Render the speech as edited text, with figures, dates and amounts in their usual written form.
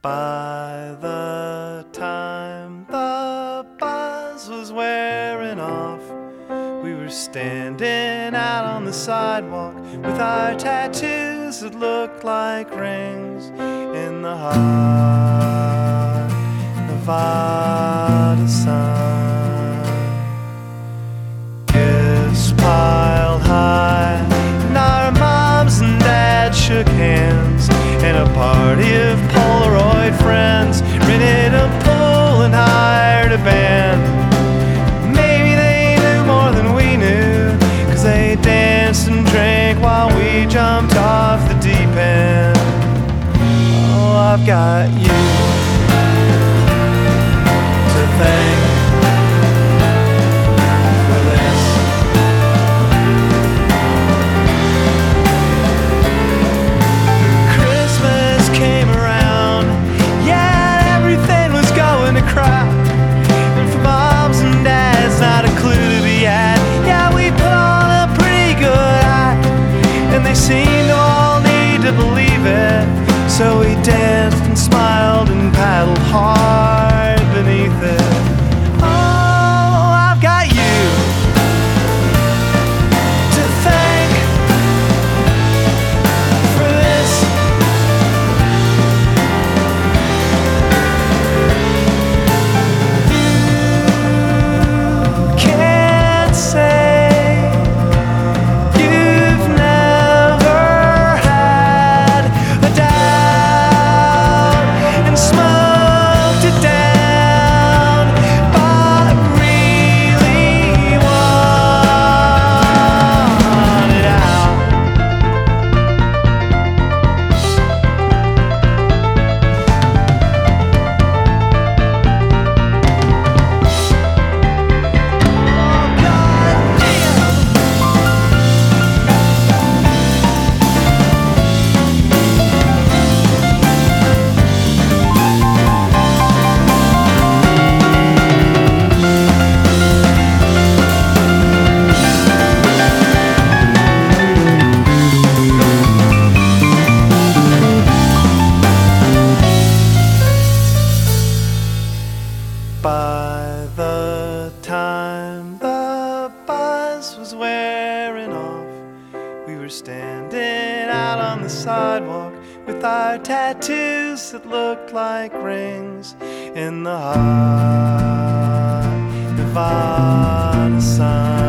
By the time the buzz was wearing off, we were standing out on the sidewalk with our tattoos that looked like rings in the hot Nevada sun. Gifts piled high, and our moms and dads shook hands, and a party of Polaroid friends rented a pool and hired a band. Maybe they knew more than we knew, 'cause they danced and drank while we jumped off the deep end. Oh, I've got you to thank for this. Christmas came around, yeah, everything was going to crap. And for moms and dads, not a clue to be had. Yeah, we put on a pretty good act, and they seemed to all need to believe it. So we danced and smiled and paddled hard beneath it. Oh, I've got you to thank for this. You can't say you've never had a doubt and smoked it down, but really want it out. Oh, goddamn. By the time the buzz was wearing off, we were standing out on the sidewalk with our tattoos that looked like rings in the hot Nevada sun.